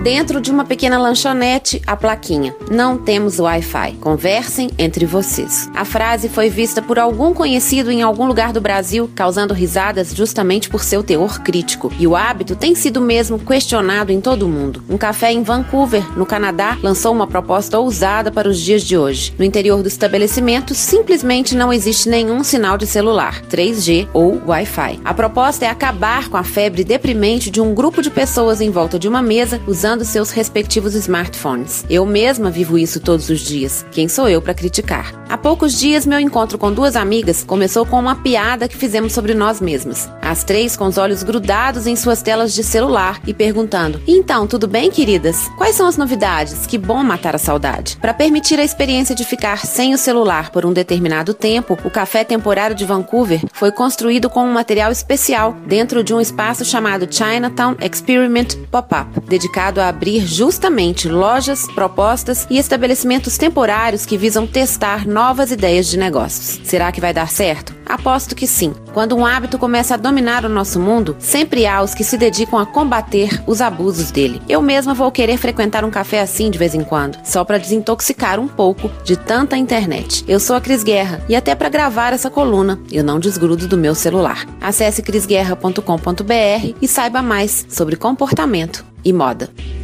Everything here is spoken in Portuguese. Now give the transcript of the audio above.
Dentro de uma pequena lanchonete, a plaquinha: não temos Wi-Fi, conversem entre vocês. A frase foi vista por algum conhecido em algum lugar do Brasil, causando risadas justamente por seu teor crítico. E o hábito tem sido mesmo questionado em todo o mundo. Um café em Vancouver, no Canadá, lançou uma proposta ousada para os dias de hoje. No interior do estabelecimento, simplesmente não existe nenhum sinal de celular, 3G ou Wi-Fi. A proposta é acabar com a febre deprimente de um grupo de pessoas em volta de uma mesa usando seus respectivos smartphones. Eu mesma vivo isso todos os dias. Quem sou eu para criticar? Há poucos dias, meu encontro com duas amigas começou com uma piada que fizemos sobre nós mesmas. As três com os olhos grudados em suas telas de celular e perguntando: então, tudo bem, queridas? Quais são as novidades? Que bom matar a saudade. Para permitir a experiência de ficar sem o celular por um determinado tempo, o Café Temporário de Vancouver foi construído com um material especial dentro de um espaço chamado Chinatown Experiment Pop-Up, dedicado a abrir justamente lojas, propostas e estabelecimentos temporários que visam testar novas ideias de negócios. Será que vai dar certo? Aposto que sim. Quando um hábito começa a dominar o nosso mundo, sempre há os que se dedicam a combater os abusos dele. Eu mesma vou querer frequentar um café assim de vez em quando, só para desintoxicar um pouco de tanta internet. Eu sou a Cris Guerra e até para gravar essa coluna, eu não desgrudo do meu celular. Acesse crisguerra.com.br e saiba mais sobre comportamento e moda.